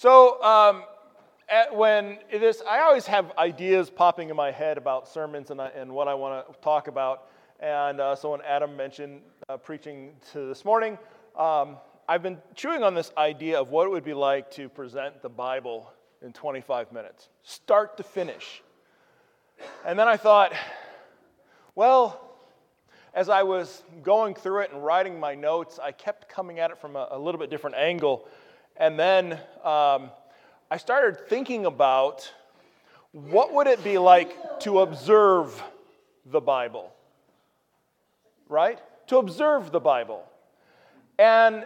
I always have ideas popping in my head about sermons and what I want to talk about. And so when Adam mentioned preaching to this morning, I've been chewing on this idea of what it would be like to present the Bible in 25 minutes, start to finish. And then I thought, well, as I was going through it and writing my notes, I kept coming at it from a little bit different angle. And then I started thinking about what would it be like to observe the Bible, right? To observe the Bible. And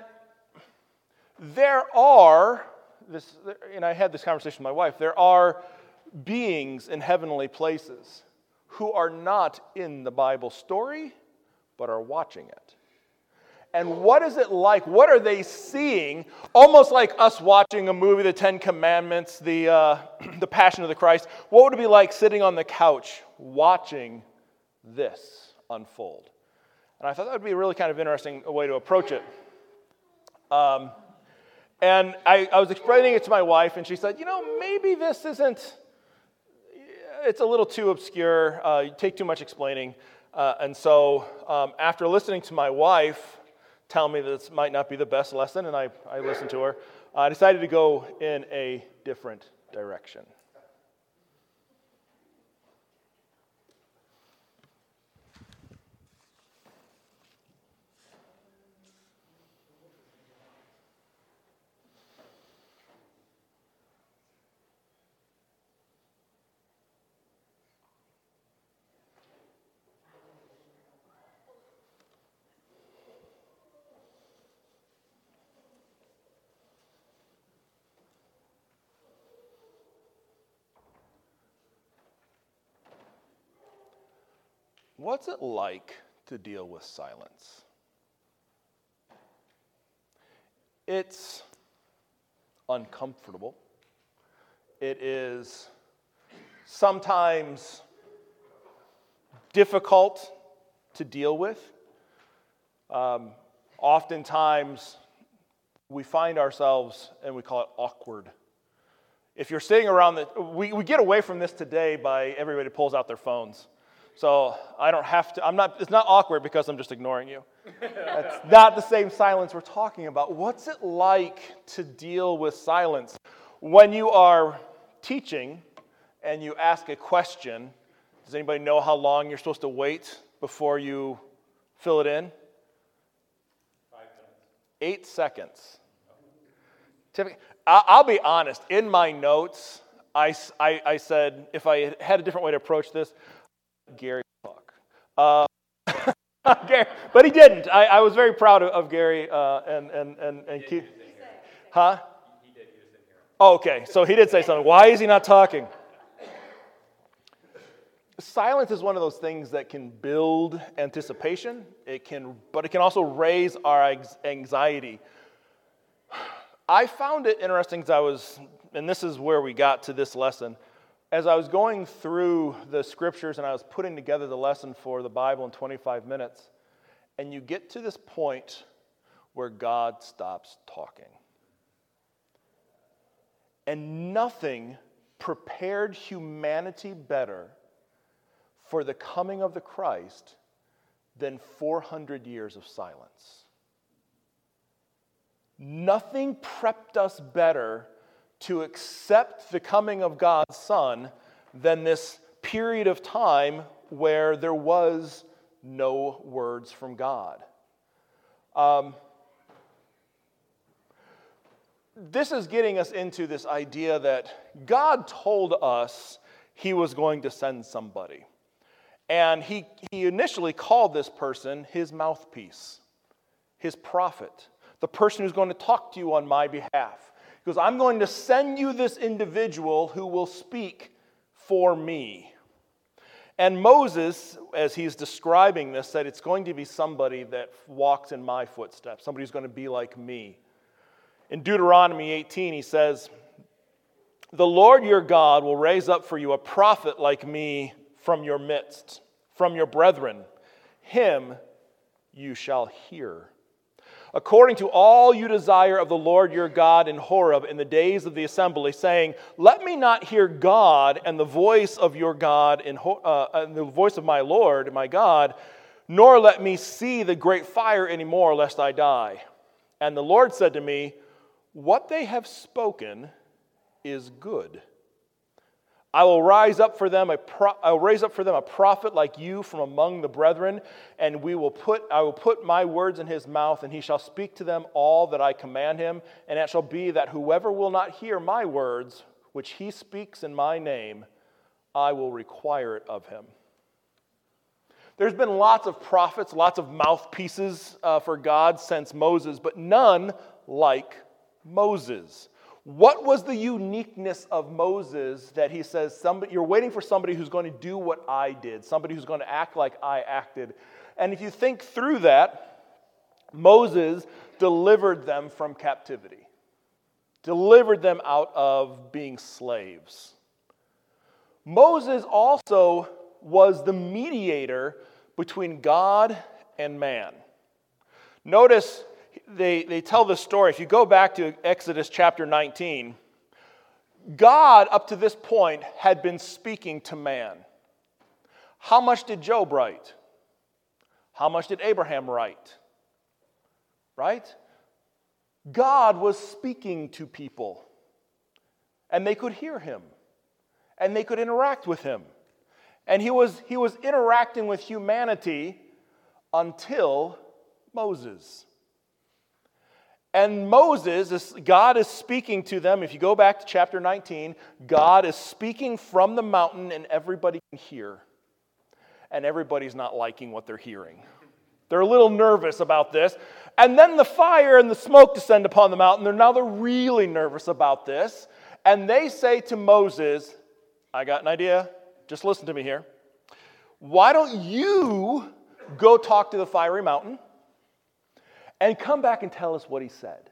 I had this conversation with my wife, there are beings in heavenly places who are not in the Bible story, but are watching it. And what is it like? What are they seeing? Almost like us watching a movie, The Ten Commandments, the Passion of the Christ. What would it be like sitting on the couch watching this unfold? And I thought that would be a really kind of interesting way to approach it. And I was explaining it to my wife, and she said, maybe this isn't, it's a little too obscure. You take too much explaining. And so after listening to my wife tell me that this might not be the best lesson, and I listened to her, I decided to go in a different direction. What's it like to deal with silence? It's uncomfortable. It is sometimes difficult to deal with. Oftentimes, we find ourselves, and we call it awkward. If you're sitting around, we get away from this today by everybody pulls out their phones. So I don't have to, it's not awkward because I'm just ignoring you. That's not the same silence we're talking about. What's it like to deal with silence? When you are teaching and you ask a question, does anybody know how long you're supposed to wait before you fill it in? 5 minutes. 8 seconds. I'll be honest, in my notes, I said, if I had a different way to approach this, Gary talk. Gary, but he didn't. I was very proud of Gary and Keith. Huh? He did. He was in here. Oh, okay. So he did say something. Why is he not talking? Silence is one of those things that can build anticipation. But it can also raise our anxiety. I found it interesting and this is where we got to this lesson. As I was going through the scriptures and I was putting together the lesson for the Bible in 25 minutes, and you get to this point where God stops talking. And nothing prepared humanity better for the coming of the Christ than 400 years of silence. Nothing prepped us better to accept the coming of God's Son than this period of time where there was no words from God. This is getting us into this idea that God told us He was going to send somebody. And He initially called this person His mouthpiece, His prophet, the person who's going to talk to you on my behalf. He goes, I'm going to send you this individual who will speak for me. And Moses, as he's describing this, said it's going to be somebody that walks in my footsteps, somebody who's going to be like me. In Deuteronomy 18, he says, the Lord your God will raise up for you a prophet like me from your midst, from your brethren. Him you shall hear. according to all you desire of the Lord your God in Horeb in the days of the assembly, saying, let me not hear God and the voice of your God and the voice of my Lord, my God, nor let me see the great fire anymore, lest I die. And the Lord said to me, what they have spoken is good. I will raise up for them a prophet like you from among the brethren, and I will put my words in his mouth, and he shall speak to them all that I command him. And it shall be that whoever will not hear my words, which he speaks in my name, I will require it of him. There's been lots of prophets, lots of mouthpieces for God since Moses, but none like Moses. What was the uniqueness of Moses that he says, you're waiting for somebody who's going to do what I did, somebody who's going to act like I acted? And if you think through that, Moses delivered them from captivity, delivered them out of being slaves. Moses also was the mediator between God and man. Notice they tell this story. If you go back to Exodus chapter 19, God, up to this point, had been speaking to man. How much did Job write? How much did Abraham write? Right? God was speaking to people, and they could hear him, and they could interact with him. And he was interacting with humanity until Moses. And Moses, God is speaking to them. If you go back to chapter 19, God is speaking from the mountain and everybody can hear. And everybody's not liking what they're hearing. They're a little nervous about this. And then the fire and the smoke descend upon the mountain. They're really nervous about this. And they say to Moses, I got an idea. Just listen to me here. Why don't you go talk to the fiery mountain and come back and tell us what he said?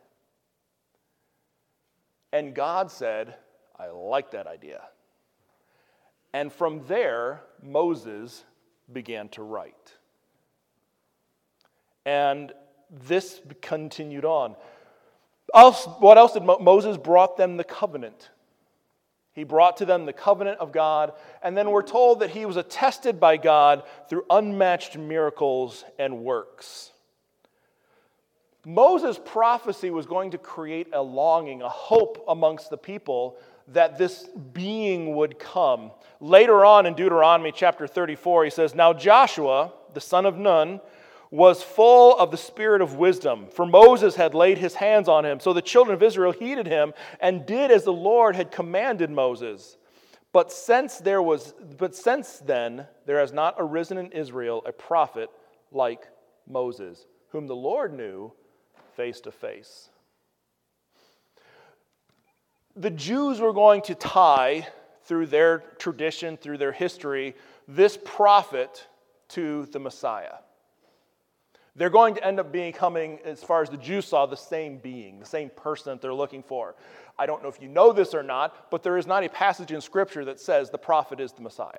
And God said, I like that idea. And from there, Moses began to write. And this continued on. What else did Moses brought them the covenant? He brought to them the covenant of God, and then we're told that he was attested by God through unmatched miracles and works. Moses' prophecy was going to create a longing, a hope amongst the people that this being would come. Later on in Deuteronomy chapter 34, he says, Now Joshua, the son of Nun, was full of the spirit of wisdom, for Moses had laid his hands on him. So the children of Israel heeded him and did as the Lord had commanded Moses. But since then there has not arisen in Israel a prophet like Moses, whom the Lord knew face to face. The Jews were going to tie, through their tradition, through their history, this prophet to the Messiah. They're going to end up becoming, as far as the Jews saw, the same being, the same person that they're looking for. I don't know if you know this or not, but there is not a passage in Scripture that says the prophet is the Messiah.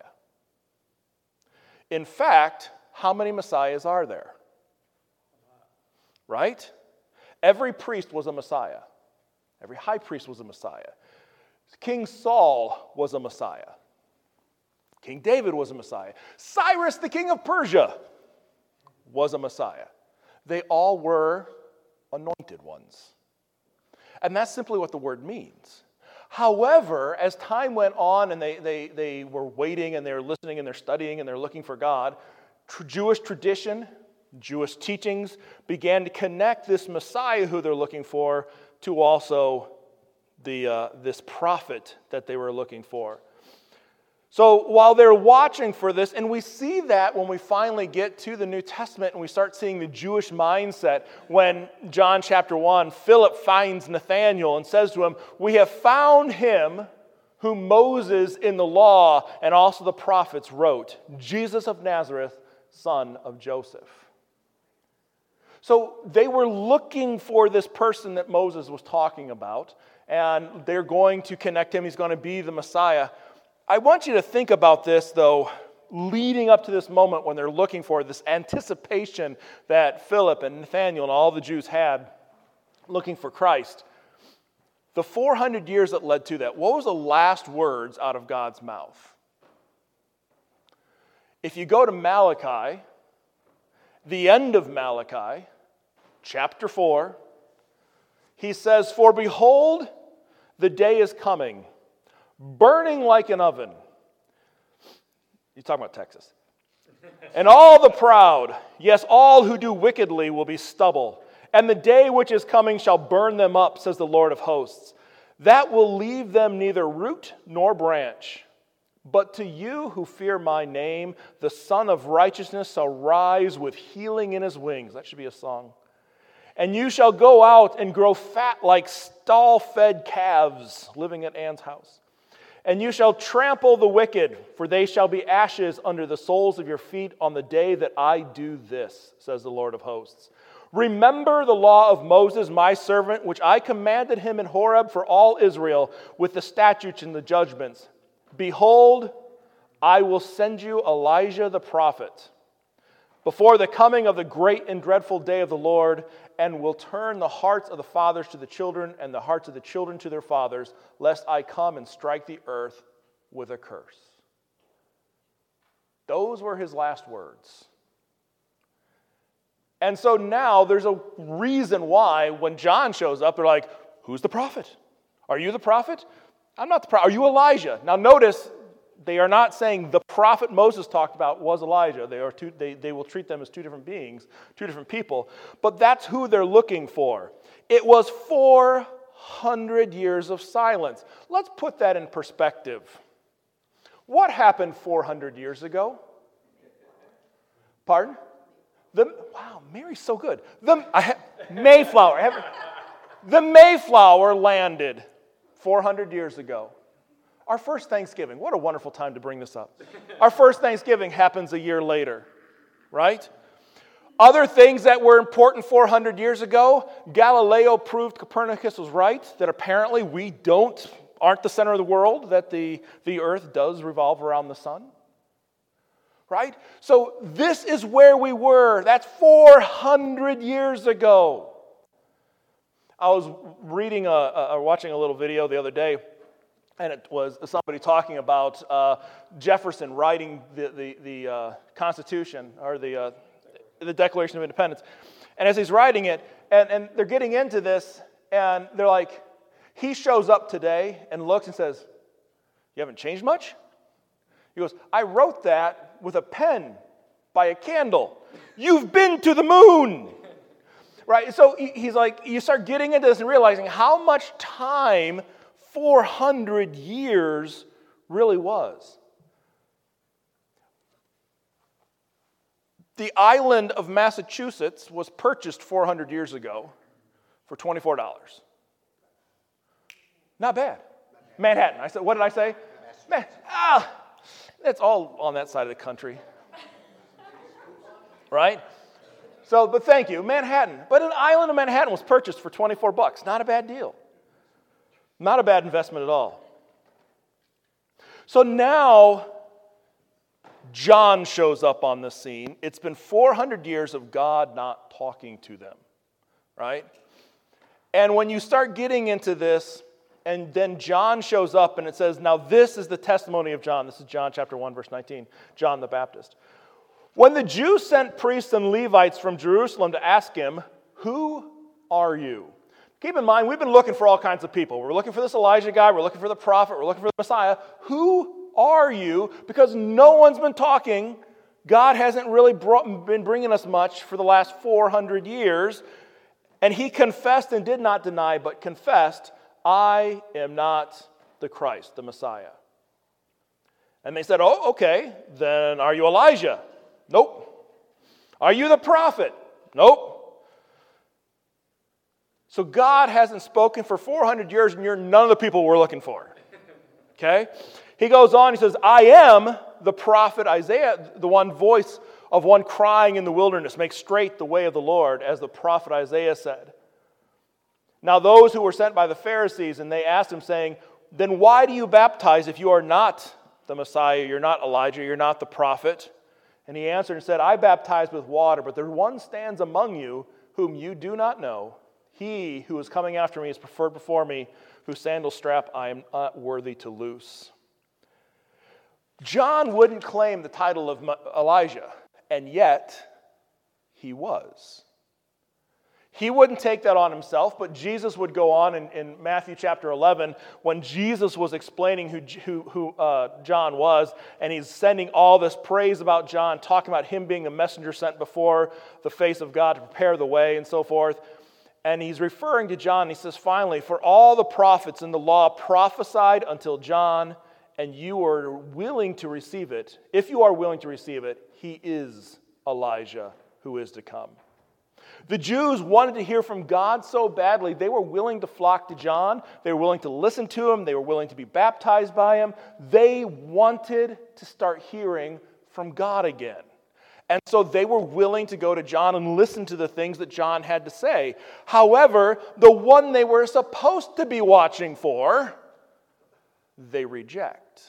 In fact, how many Messiahs are there? Right? Every priest was a Messiah. Every high priest was a Messiah. King Saul was a Messiah. King David was a Messiah. Cyrus, the king of Persia, was a Messiah. They all were anointed ones. And that's simply what the word means. However, as time went on and they were waiting and they were listening and they're studying and they're looking for God, Jewish tradition, Jewish teachings began to connect this Messiah who they're looking for to also this prophet that they were looking for. So while they're watching for this, and we see that when we finally get to the New Testament and we start seeing the Jewish mindset, when John chapter 1, Philip finds Nathanael and says to him, we have found him whom Moses in the law and also the prophets wrote, Jesus of Nazareth, son of Joseph. So they were looking for this person that Moses was talking about, and they're going to connect him. He's going to be the Messiah. I want you to think about this, though. leading up to this moment when they're looking for this anticipation that Philip and Nathanael and all the Jews had looking for Christ. The 400 years that led to that, what was the last words out of God's mouth? If you go to Malachi, the end of Malachi, chapter 4, he says, "For behold, the day is coming, burning like an oven." You're talking about Texas. "And all the proud, yes, all who do wickedly will be stubble. And the day which is coming shall burn them up, says the Lord of hosts. That will leave them neither root nor branch. But to you who fear my name, the Son of Righteousness shall rise with healing in his wings." That should be a song. "And you shall go out and grow fat like stall-fed calves living at Ann's house. And you shall trample the wicked, for they shall be ashes under the soles of your feet on the day that I do this, says the Lord of hosts. Remember the law of Moses, my servant, which I commanded him in Horeb for all Israel, with the statutes and the judgments. Behold, I will send you Elijah the prophet before the coming of the great and dreadful day of the Lord, and will turn the hearts of the fathers to the children and the hearts of the children to their fathers, lest I come and strike the earth with a curse." Those were his last words. And so now there's a reason why when John shows up, they're like, "Who's the prophet? Are you the prophet?" "I'm not the prophet." "Are you Elijah?" Now notice, they are not saying the prophet Moses talked about was Elijah. They will treat them as two different beings, two different people. But that's who they're looking for. It was 400 years of silence. Let's put that in perspective. What happened 400 years ago? Pardon? Wow, Mary's so good. Mayflower. The Mayflower landed 400 years ago. Our first Thanksgiving, what a wonderful time to bring this up. Our first Thanksgiving happens a year later, right? Other things that were important 400 years ago, Galileo proved Copernicus was right, that apparently we aren't the center of the world, that the earth does revolve around the sun. Right? So this is where we were. That's 400 years ago. I was reading watching a little video the other day, and it was somebody talking about Jefferson writing the Constitution, or the Declaration of Independence. And as he's writing it, and they're getting into this, and they're like, he shows up today and looks and says, "You haven't changed much?" He goes, "I wrote that with a pen by a candle. You've been to the moon." Right? So he's like, you start getting into this and realizing how much time 400 years really was. The island of Massachusetts was purchased 400 years ago for $24. Not bad. Manhattan. I said, what did I say? It's all on that side of the country. Right? So, but thank you. Manhattan. But an island of Manhattan was purchased for $24. Not a bad deal. Not a bad investment at all. So now, John shows up on the scene. It's been 400 years of God not talking to them. Right? And when you start getting into this, and then John shows up and it says, now this is the testimony of John. This is John chapter 1, verse 19. John the Baptist. When the Jews sent priests and Levites from Jerusalem to ask him, "Who are you?" Keep in mind, we've been looking for all kinds of people. We're looking for this Elijah guy. We're looking for the prophet. We're looking for the Messiah. Who are you? Because no one's been talking. God hasn't really been bringing us much for the last 400 years. And he confessed and did not deny, but confessed, "I am not the Christ, the Messiah." And they said, "Oh, okay, then are you Elijah?" "Nope." "Are you the prophet?" "Nope." So God hasn't spoken for 400 years, and you're none of the people we're looking for. Okay? He goes on, he says, "I am the prophet Isaiah, the one voice of one crying in the wilderness, make straight the way of the Lord, as the prophet Isaiah said." Now those who were sent by the Pharisees, and they asked him, saying, "Then why do you baptize if you are not the Messiah. You're not Elijah. You're not the prophet. And he answered and said, I baptize with water, but there one stands among you whom you do not know. He who is coming after me is preferred before me, whose sandal strap I am not worthy to loose. John wouldn't claim the title of Elijah, and yet he was. He wouldn't take that on himself, but Jesus would go on in Matthew chapter 11 when Jesus was explaining who John was, and he's sending all this praise about John, talking about him being the messenger sent before the face of God to prepare the way and so forth. And he's referring to John. He says, finally, for all the prophets in the law prophesied until John, and you are willing to receive it. If you are willing to receive it, he is Elijah who is to come. The Jews wanted to hear from God so badly, they were willing to flock to John. They were willing to listen to him. They were willing to be baptized by him. They wanted to start hearing from God again. And so they were willing to go to John and listen to the things that John had to say. However, the one they were supposed to be watching for, they reject.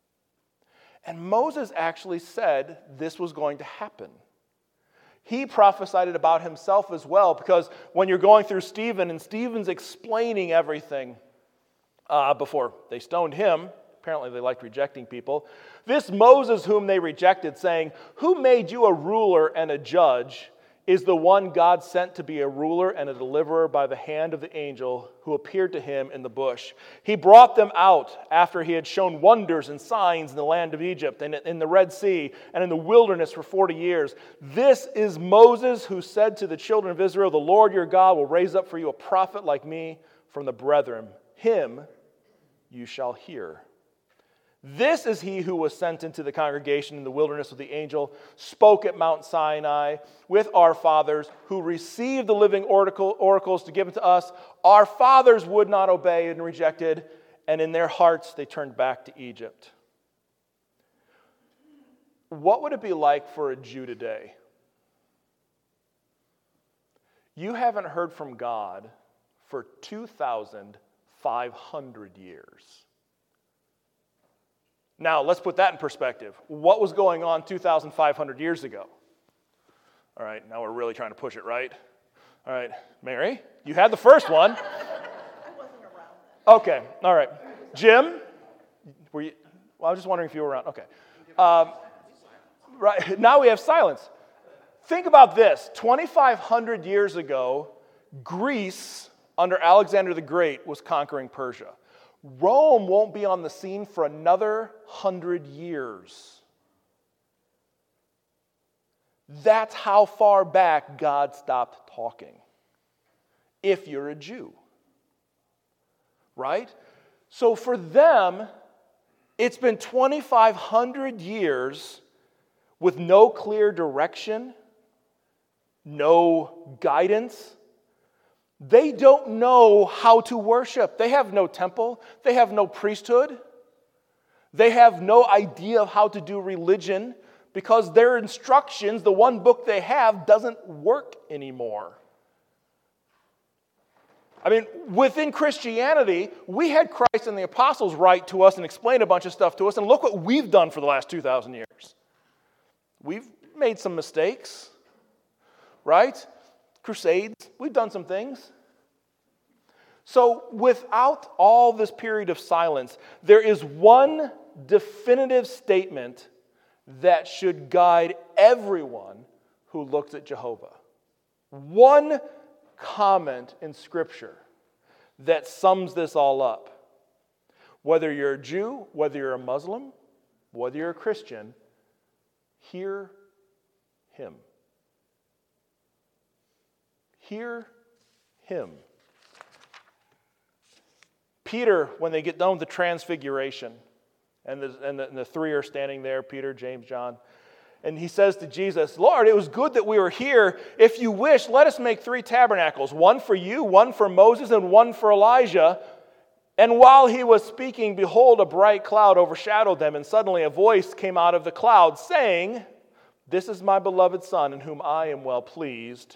And Moses actually said this was going to happen. He prophesied it about himself as well, because when you're going through Stephen, and Stephen's explaining everything before they stoned him, apparently they liked rejecting people, this Moses whom they rejected, saying, who made you a ruler and a judge, is the one God sent to be a ruler and a deliverer by the hand of the angel who appeared to him in the bush. He brought them out after he had shown wonders and signs in the land of Egypt and in the Red Sea and in the wilderness for 40 years. This is Moses who said to the children of Israel, the Lord your God will raise up for you a prophet like me from the brethren. Him you shall hear. This is he who was sent into the congregation in the wilderness with the angel, spoke at Mount Sinai with our fathers, who received the living oracles to give it to us. Our fathers would not obey and rejected, and in their hearts they turned back to Egypt. What would it be like for a Jew today? You haven't heard from God for 2,500 years. Now, let's put that in perspective. What was going on 2,500 years ago? All right, now we're really trying to push it, right? All right, Mary, you had the first one. I wasn't around. Okay, all right. Jim, were you? Well, I was just wondering if you were around. Okay. Right, now we have silence. Think about this. 2,500 years ago, Greece, under Alexander the Great, was conquering Persia. Rome won't be on the scene for another 100 years. That's how far back God stopped talking. If you're a Jew. Right? So for them, it's been 2,500 years with no clear direction, no guidance. They don't know how to worship. They have no temple. They have no priesthood. They have no idea of how to do religion because their instructions, the one book they have, doesn't work anymore. I mean, within Christianity, we had Christ and the apostles write to us and explain a bunch of stuff to us, and look what we've done for the last 2,000 years. We've made some mistakes, right? Crusades, we've done some things. So without all this period of silence, there is one definitive statement that should guide everyone who looks at Jehovah. One comment in Scripture that sums this all up. Whether you're a Jew, whether you're a Muslim, whether you're a Christian, hear him. Hear him. Peter, when they get done with the transfiguration, and the three are standing there, Peter, James, John, and he says to Jesus, Lord, it was good that we were here. If you wish, let us make 3 tabernacles, one for you, one for Moses, and one for Elijah. And while he was speaking, behold, a bright cloud overshadowed them, and suddenly a voice came out of the cloud, saying, this is my beloved Son, in whom I am well pleased.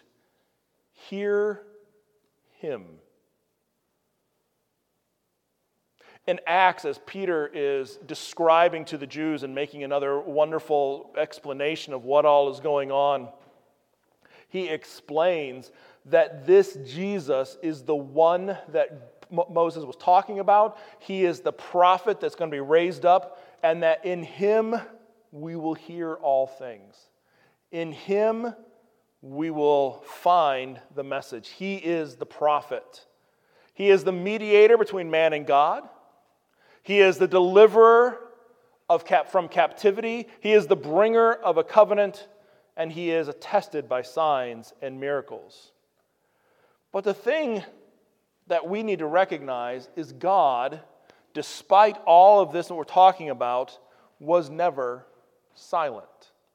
Hear him. In Acts, as Peter is describing to the Jews and making another wonderful explanation of what all is going on, he explains that this Jesus is the one that Moses was talking about. He is the prophet that's going to be raised up, and that in him we will hear all things. In him we will find the message. He is the prophet. He is the mediator between man and God. He is the deliverer from captivity. He is the bringer of a covenant, and he is attested by signs and miracles. But the thing that we need to recognize is God, despite all of this that we're talking about, was never silent.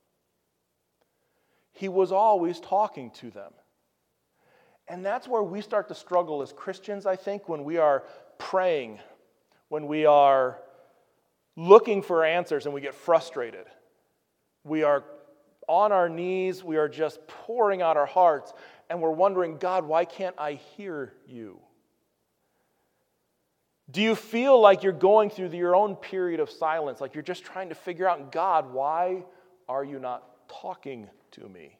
He was always talking to them. And that's where we start to struggle as Christians, I think, when we are praying, when we are looking for answers and we get frustrated. We are on our knees, we are just pouring out our hearts, and we're wondering, God, why can't I hear you? Do you feel like you're going through your own period of silence, like you're just trying to figure out, God, why are you not talking to me?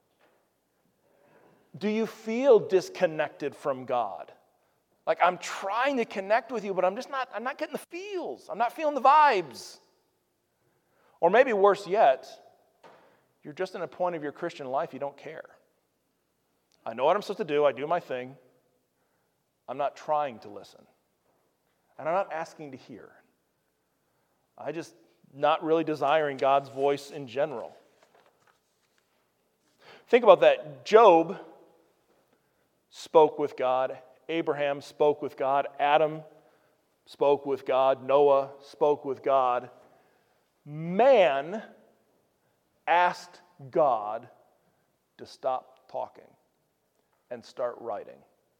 Do you feel disconnected from God? Like, I'm trying to connect with you, but I'm not getting the feels. I'm not feeling the vibes. Or maybe worse yet, you're just in a point of your Christian life you don't care. I know what I'm supposed to do. I do my thing. I'm not trying to listen. And I'm not asking to hear. I just not really desiring God's voice in general. Think about that. Job spoke with God. Abraham spoke with God. Adam spoke with God. Noah spoke with God. Man asked God to stop talking and start writing.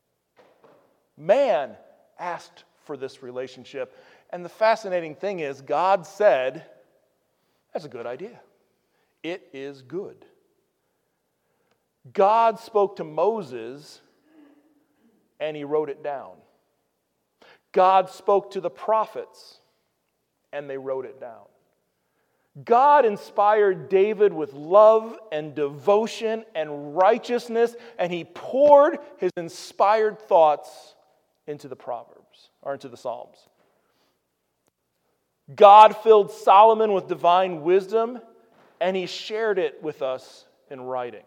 Man asked for this relationship. And the fascinating thing is, God said, that's a good idea. It is good. God spoke to Moses and he wrote it down. God spoke to the prophets and they wrote it down. God inspired David with love and devotion and righteousness, and he poured his inspired thoughts into the Proverbs, or into the Psalms. God filled Solomon with divine wisdom, and he shared it with us in writing.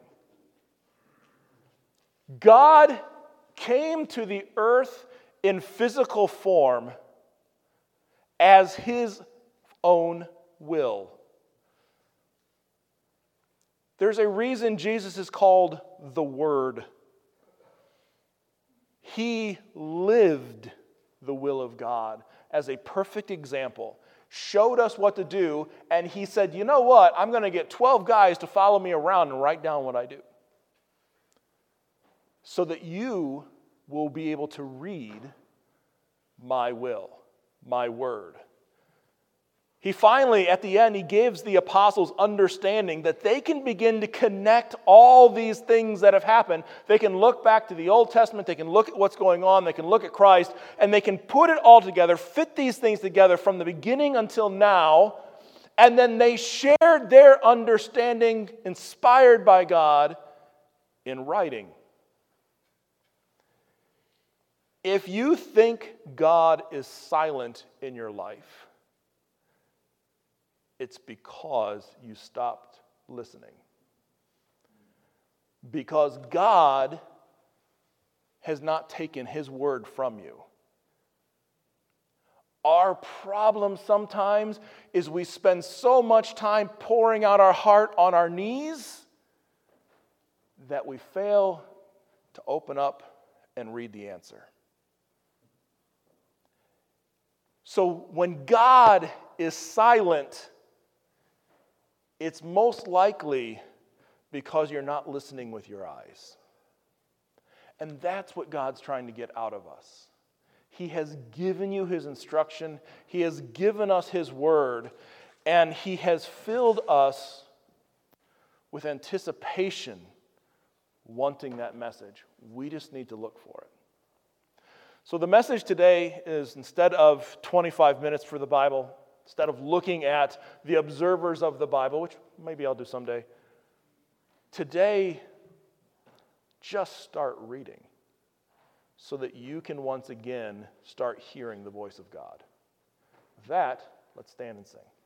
God came to the earth in physical form as his own will. There's a reason Jesus is called the Word. He lived the will of God as a perfect example, showed us what to do, and he said, you know what? I'm going to get 12 guys to follow me around and write down what I do, so that you will be able to read my will, my word. He finally, at the end, he gives the apostles understanding that they can begin to connect all these things that have happened. They can look back to the Old Testament, they can look at what's going on, they can look at Christ, and they can put it all together, fit these things together from the beginning until now, and then they shared their understanding, inspired by God, in writing. If you think God is silent in your life, it's because you stopped listening. Because God has not taken his word from you. Our problem sometimes is we spend so much time pouring out our heart on our knees that we fail to open up and read the answer. So when God is silent, it's most likely because you're not listening with your eyes. And that's what God's trying to get out of us. He has given you his instruction. He has given us his word. And he has filled us with anticipation, wanting that message. We just need to look for it. So the message today is, instead of 25 minutes for the Bible, instead of looking at the observers of the Bible, which maybe I'll do someday, today, just start reading so that you can once again start hearing the voice of God. With that, let's stand and sing.